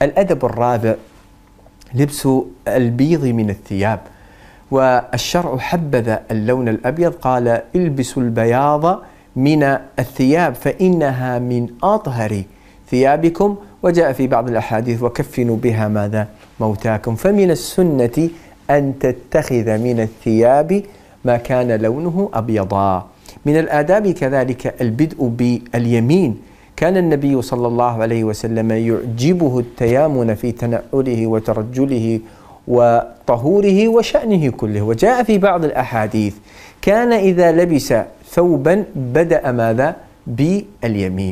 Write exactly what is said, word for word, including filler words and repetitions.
الأدب الرابع لبس البيض من الثياب، والشرع حبذ اللون الأبيض، قال البسوا البياض من الثياب فإنها من أطهر ثيابكم، وجاء في بعض الأحاديث وكفنوا بها ماذا؟ موتاكم. فمن السنة أن تتخذ من الثياب ما كان لونه أبيضا. من الآداب كذلك البدء باليمين، كان النبي صلى الله عليه وسلم يعجبه التيامن في تنعله وترجله وطهوره وشأنه كله، وجاء في بعض الأحاديث كان إذا لبس ثوبا بدأ ماذا؟ باليمين.